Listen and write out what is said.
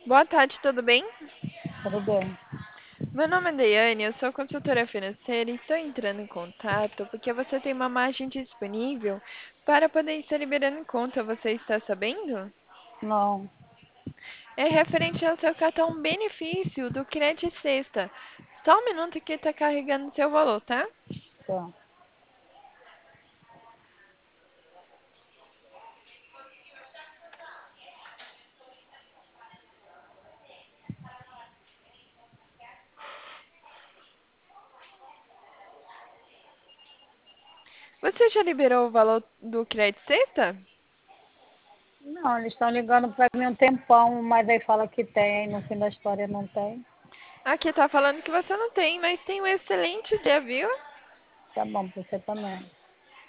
Boa tarde, tudo bem? Tudo bem. Meu nome é Daiane, eu sou consultora financeira e estou entrando em contato porque você tem uma margem disponível para poder estar liberando em conta. Você está sabendo? Não, É referente ao seu cartão benefício do Credit Sexta. Só um minuto que está carregando seu valor, tá? tá. Você já liberou o valor do Credit Sexta? Não, eles estão ligando para mim um tempão, mas aí fala que tem, no fim da história não tem. Aqui tá falando que você não tem, mas tem um excelente dia, viu? Tá bom, pra você também.